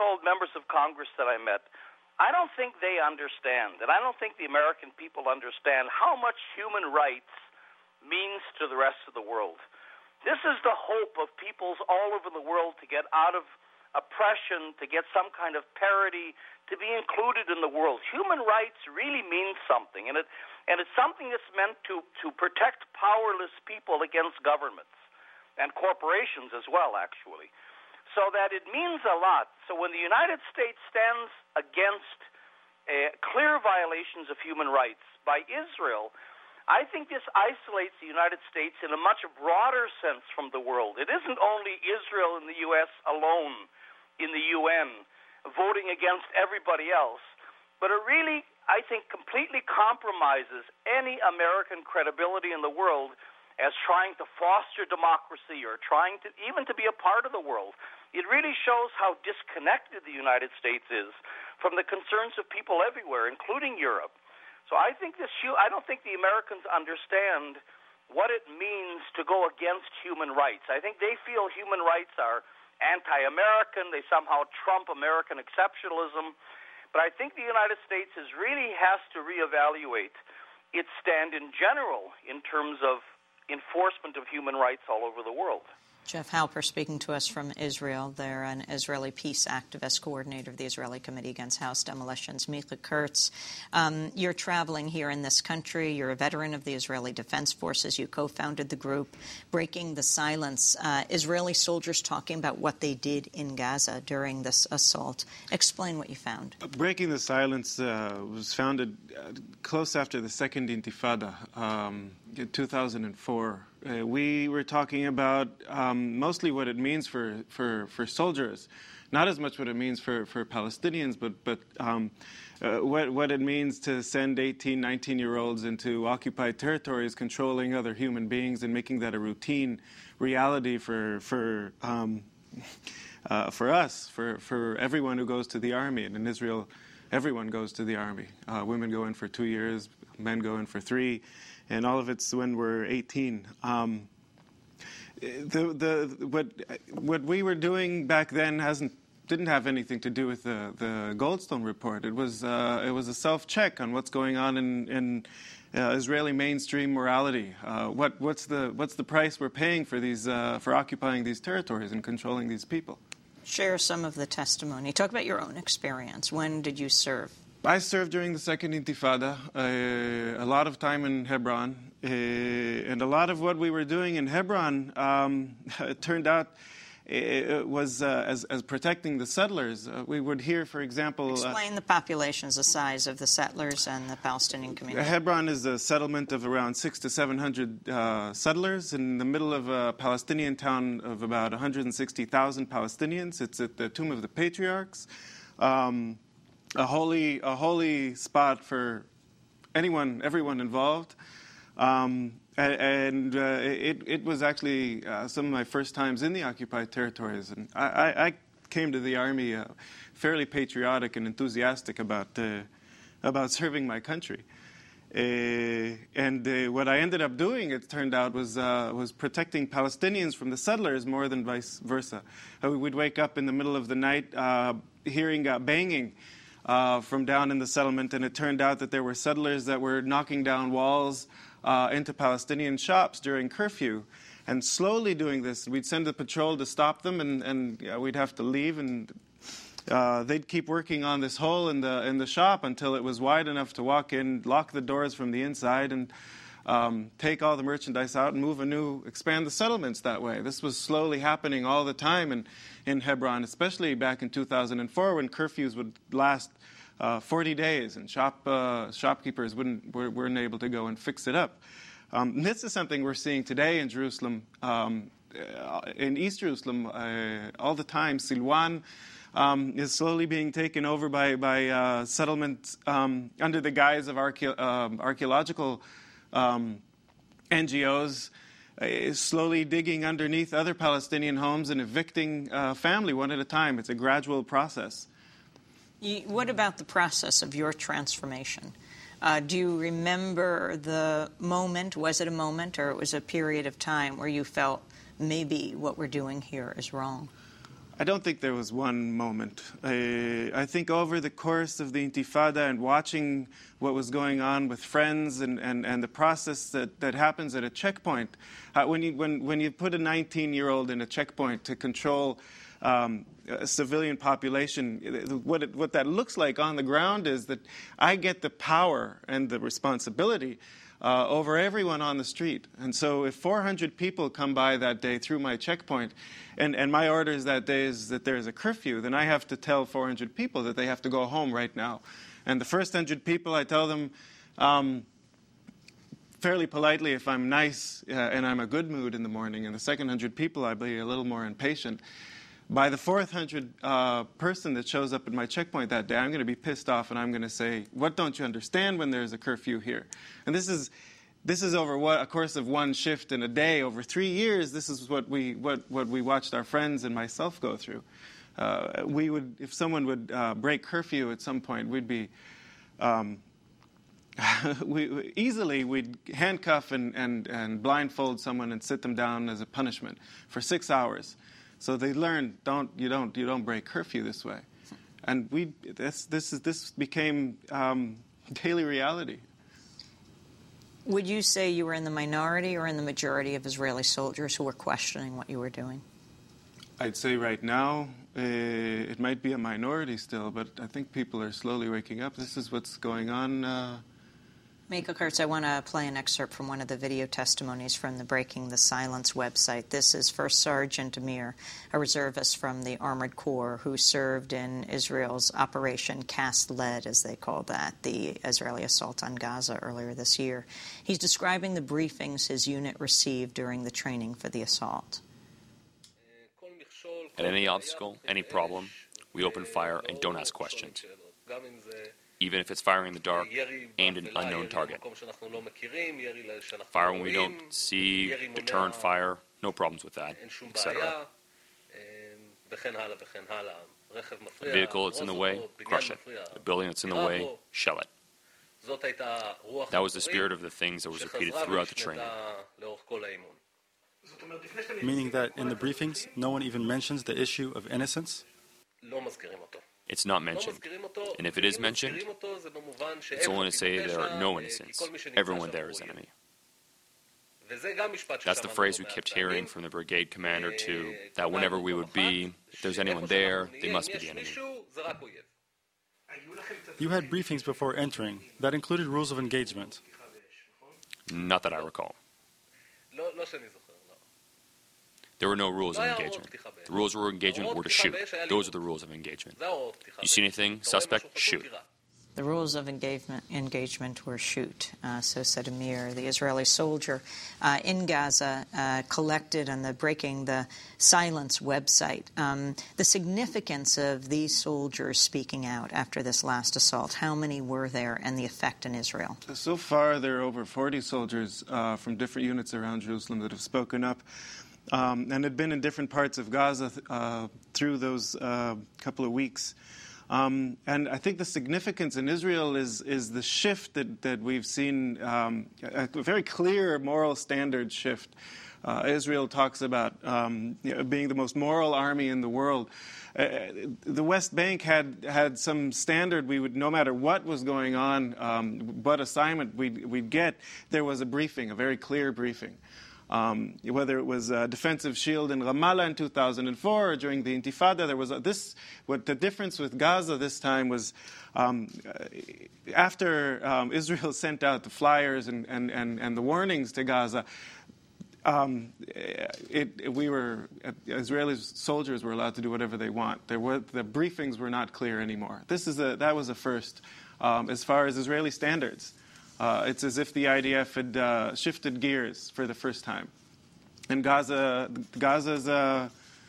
told members of Congress that I met, I don't think they understand, and I don't think the American people understand how much human rights means to the rest of the world. This is the hope of peoples all over the world to get out of oppression, to get some kind of parity, to be included in the world. Human rights really means something, and it and it's something that's meant to, to protect powerless people against governments and corporations as well, actually. So that it means a lot. So when the United States stands against uh, clear violations of human rights by Israel, I think this isolates the United States in a much broader sense from the world. It isn't only Israel and the U S alone in the U N voting against everybody else, but it really, I think, completely compromises any American credibility in the world as trying to foster democracy or trying to even to be a part of the world. It really shows how disconnected the United States is from the concerns of people everywhere, including Europe. So I think this. I don't think the Americans understand what it means to go against human rights. I think they feel human rights are anti-American. They somehow trump American exceptionalism. But I think the United States is really has to reevaluate its stand in general in terms of enforcement of human rights all over the world. Jeff Halper speaking to us from Israel. They're an Israeli peace activist, coordinator of the Israeli Committee Against House Demolitions. Micha Kurtz, um, you're traveling here in this country. You're a veteran of the Israeli Defense Forces. You co-founded the group Breaking the Silence. Uh, Israeli soldiers talking about what they did in Gaza during this assault. Explain what you found. Breaking the Silence uh, was founded uh, close after the Second Intifada um, in two thousand four. Uh, we were talking about um, mostly what it means for, for, for soldiers, not as much what it means for, for Palestinians, but, but um, uh, what, what it means to send eighteen, nineteen-year-olds into occupied territories, controlling other human beings and making that a routine reality for, for, um, uh, for us, for, for everyone who goes to the army. And in Israel, everyone goes to the army. Uh, women go in for two years, men go in for three. And all of it's when we're eighteen. Um, the the what what we were doing back then hasn't didn't have anything to do with the, the Goldstone report. It was uh, it was a self-check on what's going on in in uh, Israeli mainstream morality. Uh, what what's the what's the price we're paying for these uh, for occupying these territories and controlling these people? Share some of the testimony. Talk about your own experience. When did you serve? I served during the Second Intifada, uh, a lot of time in Hebron, uh, and a lot of what we were doing in Hebron, um, it turned out it was uh, as, as protecting the settlers. Uh, we would hear, for example... Explain uh, the populations, the size of the settlers and the Palestinian community. Hebron is a settlement of around six to seven hundred uh, settlers in the middle of a Palestinian town of about one hundred sixty thousand Palestinians. It's at the Tomb of the Patriarchs. Um, A holy, a holy spot for anyone, everyone involved, um, and, and uh, it, it was actually uh, some of my first times in the occupied territories. And I, I, I came to the army uh, fairly patriotic and enthusiastic about uh, about serving my country. Uh, and uh, what I ended up doing, it turned out, was uh, was protecting Palestinians from the settlers more than vice versa. Uh, we'd wake up in the middle of the night uh, hearing uh, banging. Uh, from down in the settlement, and it turned out that there were settlers that were knocking down walls uh, into Palestinian shops during curfew. And slowly doing this, we'd send a patrol to stop them, and, and uh, we'd have to leave, and uh, they'd keep working on this hole in the in the shop until it was wide enough to walk in, lock the doors from the inside, and um, take all the merchandise out and move a new, expand the settlements that way. This was slowly happening all the time in, in Hebron, especially back in two thousand four when curfews would last uh, forty days and shop uh, shopkeepers wouldn't, were, weren't able to go and fix it up. Um, this is something we're seeing today in Jerusalem, um, in East Jerusalem, uh, all the time. Silwan um, is slowly being taken over by, by uh, settlements um, under the guise of archae- um, archaeological Um, N G Os, uh, slowly digging underneath other Palestinian homes and evicting uh, family one at a time. It's a gradual process. You, what about the process of your transformation? Uh, do you remember the moment? Was it a moment, or it was a period of time where you felt maybe what we're doing here is wrong? I don't think there was one moment. I, I think over the course of the Intifada and watching what was going on with friends and, and, and the process that, that happens at a checkpoint, uh, when, you, when, when you put a nineteen-year-old in a checkpoint to control um, a civilian population, what, it, what that looks like on the ground is that I get the power and the responsibility Uh, over everyone on the street. And so if four hundred people come by that day through my checkpoint, and, and my orders that day is that there's a curfew, then I have to tell four hundred people that they have to go home right now. And the first one hundred people, I tell them um, fairly politely if I'm nice uh, and I'm a good mood in the morning. And the second one hundred people, I'll be a little more impatient. By the fourth hundred uh, person that shows up at my checkpoint that day, I'm going to be pissed off, and I'm going to say, "What don't you understand when there's a curfew here?" And this is, this is over what, a course of one shift in a day, over three years. This is what we what what we watched our friends and myself go through. Uh, we would, if someone would uh, break curfew at some point, we'd be. Um, we, easily, we'd handcuff and, and, and blindfold someone and sit them down as a punishment for six hours. So they learned, don't you don't you don't break curfew this way, and we this this is this became um, daily reality. Would you say you were in the minority or in the majority of Israeli soldiers who were questioning what you were doing? I'd say right now uh, it might be a minority still, but I think people are slowly waking up. This is what's going on. Uh, Mika Kurtz, I want to play an excerpt from one of the video testimonies from the Breaking the Silence website. This is First Sergeant Amir, a reservist from the Armored Corps who served in Israel's Operation Cast Lead, as they call that, the Israeli assault on Gaza earlier this year. He's describing the briefings his unit received during the training for the assault. At any obstacle, any problem, we open fire and don't ask questions. Even if it's firing in the dark, aimed at an unknown target. Fire when we don't see, deterrent fire, no problems with that, et cetera. A vehicle that's in the way, crush it. A building that's in the way, shell it. That was the spirit of the things that was repeated throughout the training. Meaning that in the briefings, no one even mentions the issue of innocence? It's not mentioned. And if it is mentioned, it's only to say there are no innocents. Everyone there is enemy. That's the phrase we kept hearing from the brigade commander too, that whenever we would be, if there's anyone there, they must be the enemy. You had briefings before entering that included rules of engagement. Not that I recall. There were no rules of engagement. The rules of engagement were to shoot. Those are the rules of engagement. You see anything suspect, shoot. The rules of engagement, engagement were shoot, uh, so said Amir. The Israeli soldier uh, in Gaza uh, collected on the Breaking the Silence website um, the significance of these soldiers speaking out after this last assault. How many were there, and the effect in Israel? So far, there are over forty soldiers uh, from different units around Jerusalem that have spoken up. Um, and had been in different parts of Gaza uh, through those uh, couple of weeks. Um, and I think the significance in Israel is is the shift that, that we've seen, um, a very clear moral standard shift. Uh, Israel talks about um, you know, being the most moral army in the world. Uh, the West Bank had had some standard. We would, no matter what was going on, um, what assignment we'd, we'd get, there was a briefing, a very clear briefing. Um, whether it was a defensive shield in Ramallah in two thousand four or during the Intifada, there was a, this. What the difference with Gaza this time was, um, after um, Israel sent out the flyers and, and, and, and the warnings to Gaza, um, it, it, we were Israeli soldiers were allowed to do whatever they want. There were, the briefings were not clear anymore. This is a, that was a first um, as far as Israeli standards. Uh, it's as if the I D F had uh, shifted gears for the first time. And Gaza, Gaza's, uh,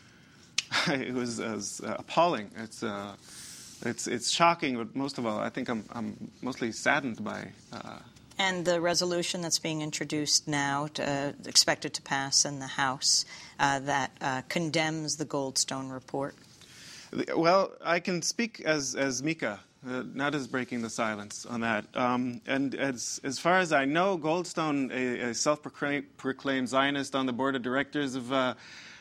it was, uh, was uh, appalling. It's, uh, it's, it's shocking, but most of all, I think I'm, I'm mostly saddened by. Uh, and the resolution that's being introduced now, to, uh, expected to pass in the House, uh, that uh, condemns the Goldstone report. Well, I can speak as as Mika. Uh, not as Breaking the Silence on that. Um, and as as far as I know, Goldstone, a, a self-proclaimed Zionist on the board of directors of uh,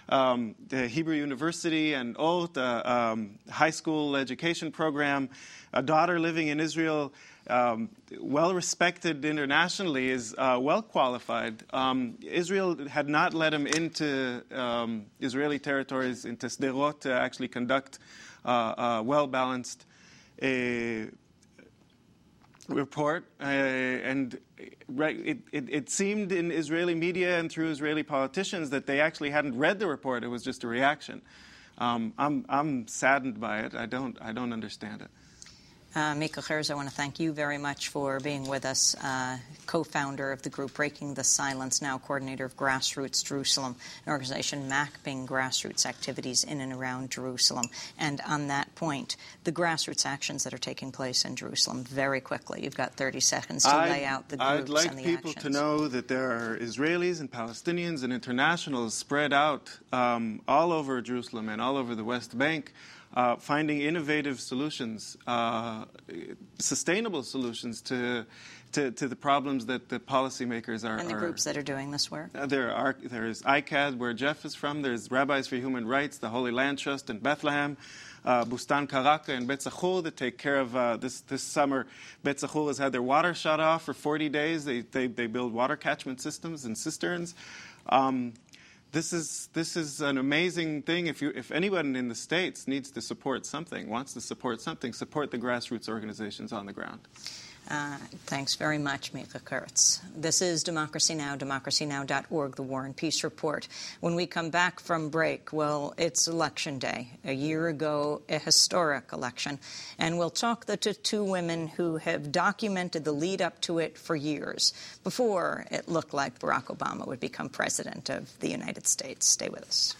um, the Hebrew University and Oth, uh, um, high school education program, a daughter living in Israel, um, well respected internationally, is uh, well qualified. Um, Israel had not let him into um, Israeli territories, into Sderot, to actually conduct uh, a well balanced uh, report, uh, and right, it, it, it seemed in Israeli media and through Israeli politicians that they actually hadn't read the report. It was just a reaction. Um, I'm, I'm saddened by it. I don't, I don't understand it. Uh, Mika Herz, I want to thank you very much for being with us, uh, co-founder of the group Breaking the Silence, now coordinator of Grassroots Jerusalem, an organization mapping grassroots activities in and around Jerusalem. And on that point, the grassroots actions that are taking place in Jerusalem, very quickly. You've got thirty seconds to I'd, lay out the groups I'd like and the people actions. to know that there are Israelis and Palestinians and internationals spread out um, all over Jerusalem and all over the West Bank, Uh, finding innovative solutions, uh, sustainable solutions to, to to the problems that the policymakers are. And the are, groups that are doing this work. Uh, there are there is I C A D, where Jeff is from. There's Rabbis for Human Rights, the Holy Land Trust in Bethlehem, uh, Bustan Karaka and Bet Zachur that take care of uh, this this summer. Bet Zachur has had their water shut off for forty days. They they they build water catchment systems and cisterns. Um, This is this is an amazing thing. If you if anyone in the States needs to support something, wants to support something, support the grassroots organizations on the ground. Uh, thanks very much, Mika Herz. This is Democracy Now!, democracy now dot org, the War and Peace Report. When we come back from break, well, it's Election Day. A year ago, a historic election. And we'll talk to two women who have documented the lead up to it for years, before it looked like Barack Obama would become president of the United States. Stay with us.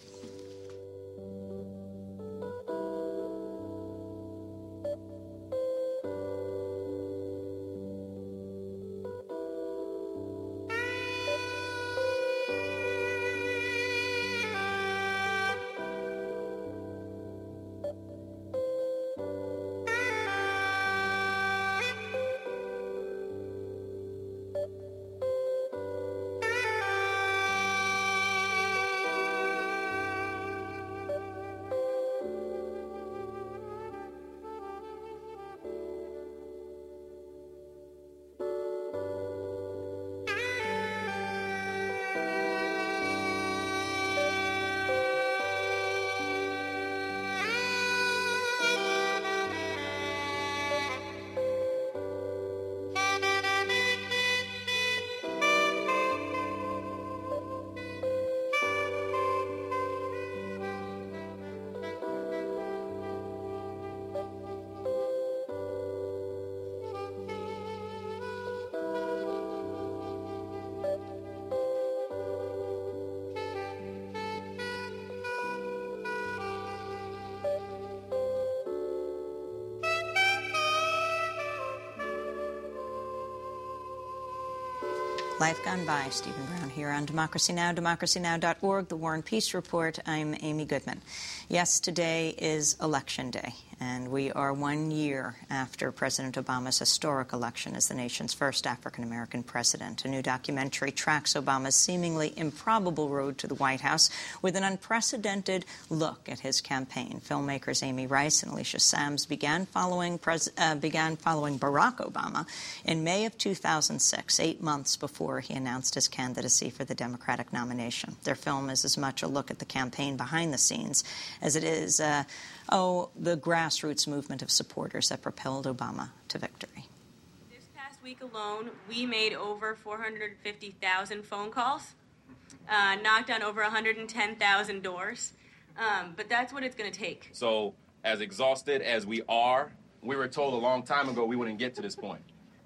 Life Gone By, Stephen Brown here on Democracy Now!, democracy now dot org, the War and Peace Report. I'm Amy Goodman. Yes, today is Election Day, and we are one year after President Obama's historic election as the nation's first African-American president. A new documentary tracks Obama's seemingly improbable road to the White House with an unprecedented look at his campaign. Filmmakers Amy Rice and Alicia Sams began following, pres- uh, began following Barack Obama in May of two thousand six, eight months before he announced his candidacy for the Democratic nomination. Their film is as much a look at the campaign behind the scenes as it is, uh, oh, the grassroots movement of supporters that propelled Obama to victory. This past week alone, we made over four hundred fifty thousand phone calls, uh, knocked on over one hundred ten thousand doors, um, but that's what it's going to take. So, as exhausted as we are, we were told a long time ago we wouldn't get to this point,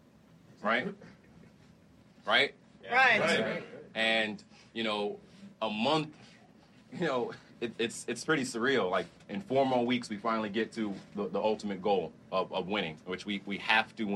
right? Right? Right. Right. And, you know, a month, you know, it, it's it's pretty surreal. Like, in four more weeks, we finally get to the, the ultimate goal of, of winning, which we, we have to win.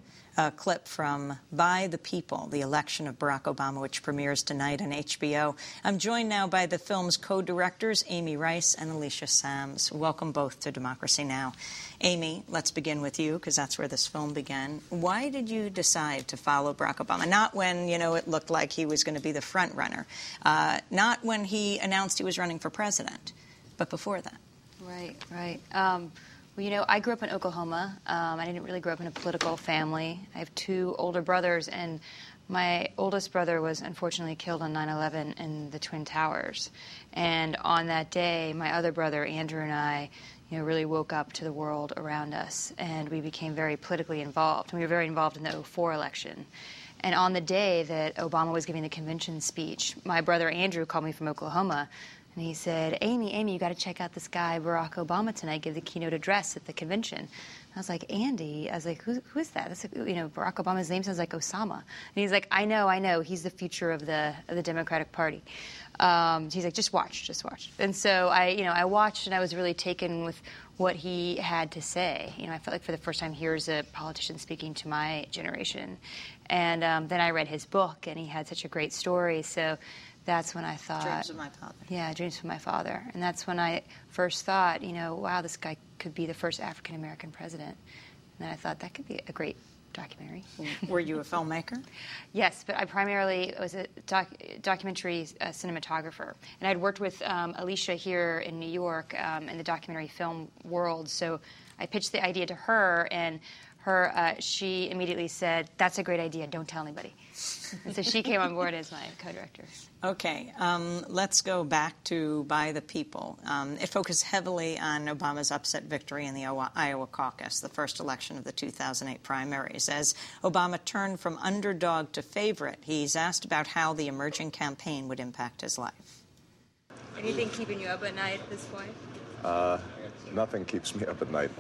A clip from By the People, the election of Barack Obama, which premieres tonight on H B O. I'm joined now by the film's co-directors, Amy Rice and Alicia Sams. Welcome both to Democracy Now! Amy, let's begin with you, because that's where this film began. Why did you decide to follow Barack Obama? Not when, you know, it looked like he was going to be the front runner. Uh, not when he announced he was running for president, but before that. Right, right. Um, Well, you know, I grew up in Oklahoma. Um, I didn't really grow up in a political family. I have two older brothers, and my oldest brother was unfortunately killed on nine eleven in the Twin Towers. And on that day, my other brother, Andrew, and I, you know, really woke up to the world around us, and we became very politically involved. We were very involved in the oh four election. And on the day that Obama was giving the convention speech, my brother Andrew called me from Oklahoma, and he said, Amy, Amy, you got to check out this guy, Barack Obama, tonight, give the keynote address at the convention. And I was like, Andy? I was like, who, who is that? That's, you know, Barack Obama's name sounds like Osama. And he's like, I know, I know. He's the future of the of the Democratic Party. Um, he's like, just watch, just watch. And so I, you know, I watched, and I was really taken with what he had to say. You know, I felt like for the first time, here's a politician speaking to my generation. And um, then I read his book, and he had such a great story. So that's when I thought... Dreams of My Father. Yeah, Dreams of My Father. And that's when I first thought, you know, wow, this guy could be the first African-American president. And then I thought that could be a great documentary. Were you a filmmaker? Yes, but I primarily was a doc documentary uh, cinematographer. And I'd worked with um, Alicia here in New York um, in the documentary film world. So I pitched the idea to her, and her, uh, she immediately said, that's a great idea, don't tell anybody. And so she came on board as my co-director. Okay, um, let's go back to By the People. Um, it focused heavily on Obama's upset victory in the Iowa caucus, the first election of the two thousand eight primaries. As Obama turned from underdog to favorite, he's asked about how the emerging campaign would impact his life. Anything keeping you up at night at this point? Uh, nothing keeps me up at night.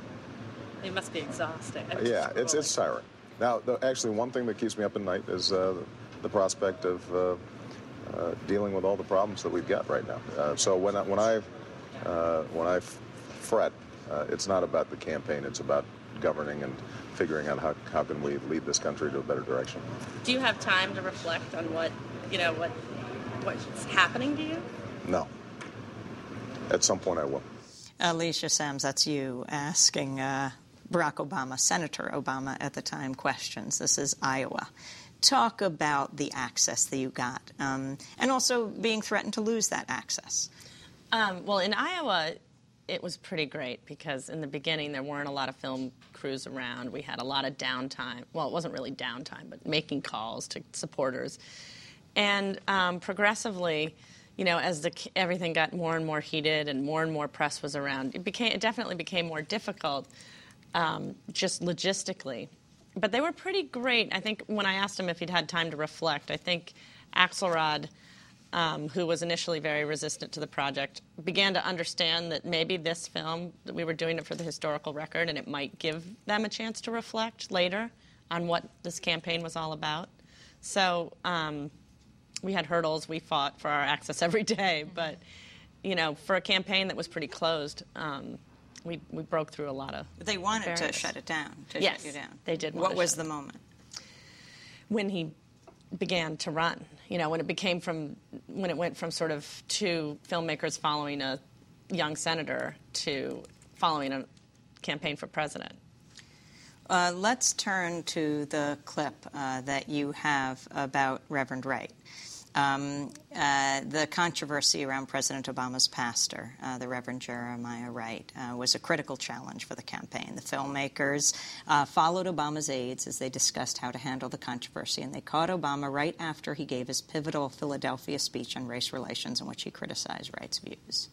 It must be exhausting. Yeah, it's it's tiring. Now, the, actually, one thing that keeps me up at night is uh, the prospect of uh, uh, dealing with all the problems that we've got right now. Uh, so when I, when I uh, when I f fret, uh, it's not about the campaign. It's about governing and figuring out how how can we lead this country to a better direction. Do you have time to reflect on what you know what what's happening to you? No. At some point, I will. Alicia Sams, that's you asking uh, Barack Obama, Senator Obama at the time, questions. This is Iowa. Talk about the access that you got, um, and also being threatened to lose that access. Um, well, in Iowa, it was pretty great because in the beginning there weren't a lot of film crews around. We had a lot of downtime. Well, it wasn't really downtime, but making calls to supporters. And um, progressively, you know, as the, everything got more and more heated and more and more press was around, it became it definitely became more difficult, um, just logistically. But they were pretty great. I think when I asked him if he'd had time to reflect, I think Axelrod, um, who was initially very resistant to the project, began to understand that maybe this film, that we were doing it for the historical record, and it might give them a chance to reflect later on what this campaign was all about. So. Um, We had hurdles. We fought for our access every day. But, you know, for a campaign that was pretty closed, um, we, we broke through a lot of They wanted barriers. to shut it down, to yes, shut you down. They did want What to was shut the it. moment? When he began to run, you know, when it became from, when it went from sort of two filmmakers following a young senator to following a campaign for president. Uh, let's turn to the clip uh, that you have about Reverend Wright. Um, uh, the controversy around President Obama's pastor, uh, the Reverend Jeremiah Wright, uh, was a critical challenge for the campaign. The filmmakers uh, followed Obama's aides as they discussed how to handle the controversy, and they caught Obama right after he gave his pivotal Philadelphia speech on race relations in which he criticized Wright's views.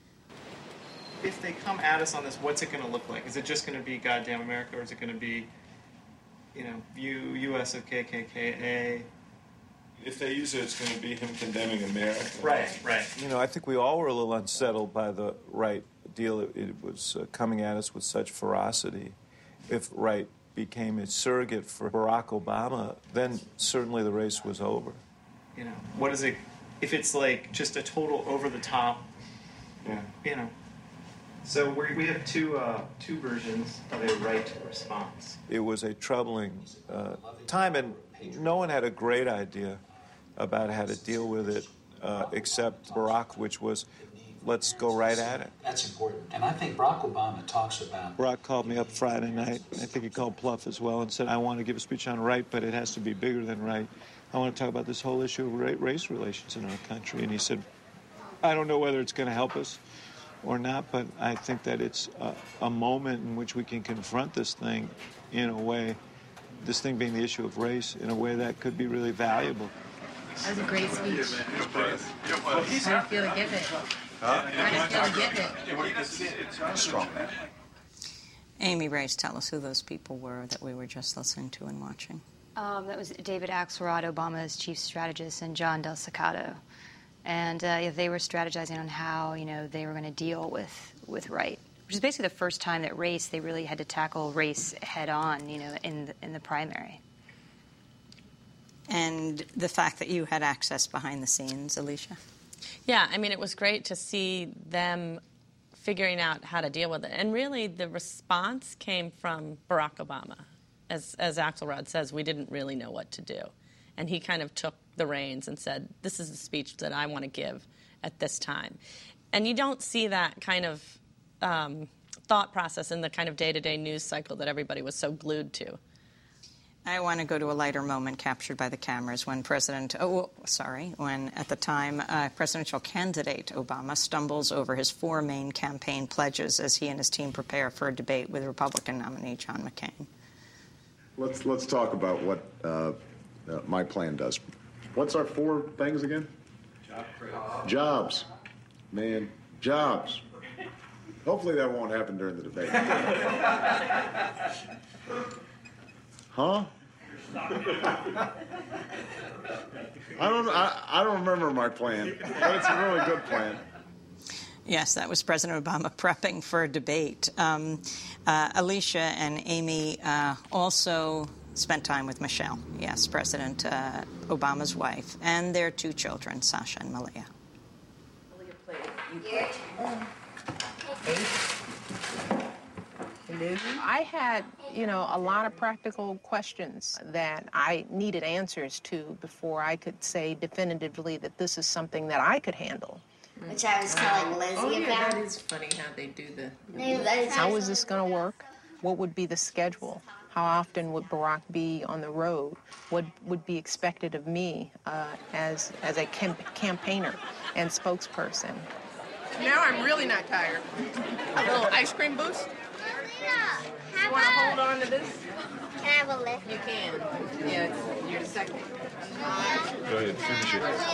If they come at us on this, what's it going to look like? Is it just going to be goddamn America, or is it going to be, you know, U, U.S. of K K K A? If they use it, it's going to be him condemning America. Right, right. You know, I think we all were a little unsettled by the Wright deal. It, it was uh, coming at us with such ferocity. If Wright became a surrogate for Barack Obama, then certainly the race was over. You know, what is it, if it's like just a total over-the-top, yeah. you know, So we're, we have two uh, two versions of a right response. It was a troubling uh, time, and no one had a great idea about how to deal with it uh, except Barack, which was, let's go right at it. That's important. And I think Barack Obama talks about... Barack called me up Friday night. I think he called Pluff as well and said, I want to give a speech on right, but it has to be bigger than right. I want to talk about this whole issue of race relations in our country. And he said, I don't know whether it's going to help us or not, but I think that it's a, a moment in which we can confront this thing in a way, this thing being the issue of race, in a way that could be really valuable. That was a great speech. How do you feel to give it? Huh? How do you feel to give it? Strong man. Amy Rice, tell us who those people were that we were just listening to and watching. Um, that was David Axelrod, Obama's chief strategist, and John Del Staccato. And uh, they were strategizing on how, you know, they were going to deal with, with right, which is basically the first time that race, they really had to tackle race head on, you know, in the, in the primary. And the fact that you had access behind the scenes, Alicia? Yeah, I mean, it was great to see them figuring out how to deal with it. And really, the response came from Barack Obama. As, as Axelrod says, we didn't really know what to do. And he kind of took the reins and said, this is the speech that I want to give at this time. And you don't see that kind of um, thought process in the kind of day-to-day news cycle that everybody was so glued to. I want to go to a lighter moment captured by the cameras when President, oh, sorry, when at the time uh, presidential candidate Obama stumbles over his four main campaign pledges as he and his team prepare for a debate with Republican nominee John McCain. Let's let's talk about what uh, uh, my plan does. What's our four things again? Job jobs, man, jobs. Hopefully that won't happen during the debate. Huh? I don't. I, I don't remember my plan, but it's a really good plan. Yes, that was President Obama prepping for a debate. Um, uh, Alicia and Amy uh, also spent time with Michelle. Yes, President uh, Obama's wife, and their two children, Sasha and Malia. I had, you know, a lot of practical questions that I needed answers to before I could say definitively that this is something that I could handle. Which I was telling Lizzie oh, yeah, about. That is funny how they do the... No, that is how is this going to work? What would be the schedule? How often would Barack be on the road? What would be expected of me uh, as, as a camp campaigner and spokesperson? Now I'm really not tired. A little ice cream boost? You want to hold on to this? Can I have a lift? You can. Yeah, it's, you're the second. Go ahead, finish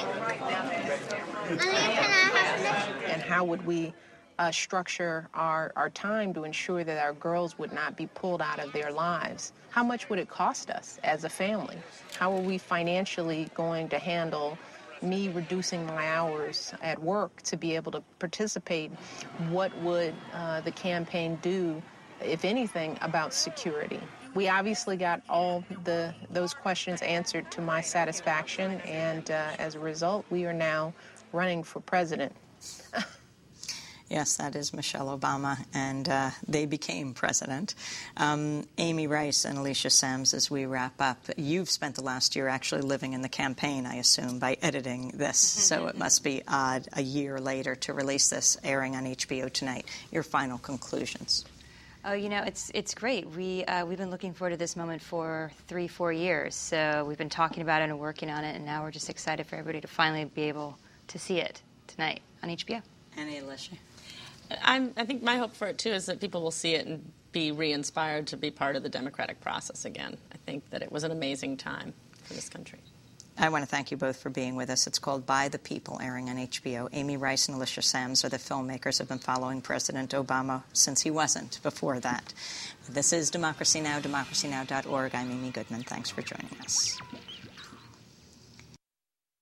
it. And how would we uh, structure our, our time to ensure that our girls would not be pulled out of their lives? How much would it cost us as a family? How are we financially going to handle me reducing my hours at work to be able to participate? What would uh, the campaign do, if anything, about security? We obviously got all the those questions answered to my satisfaction, and uh, as a result, we are now running for president. Yes, that is Michelle Obama, and uh, they became president. Um, Amy Rice and Alicia Sams, as we wrap up, you've spent the last year actually living in the campaign, I assume, by editing this, so it must be odd a year later to release this, airing on H B O tonight. Your final conclusions. Oh, you know, it's it's great. We, uh, we've been looking forward to this moment for three, four years. So we've been talking about it and working on it, and now we're just excited for everybody to finally be able to see it tonight on H B O. And Alicia? I'm, I think my hope for it, too, is that people will see it and be re-inspired to be part of the democratic process again. I think that it was an amazing time for this country. I want to thank you both for being with us. It's called By the People, airing on H B O. Amy Rice and Alicia Sams are the filmmakers who have been following President Obama since he wasn't before that. This is Democracy Now!, democracy now dot org. I'm Amy Goodman. Thanks for joining us.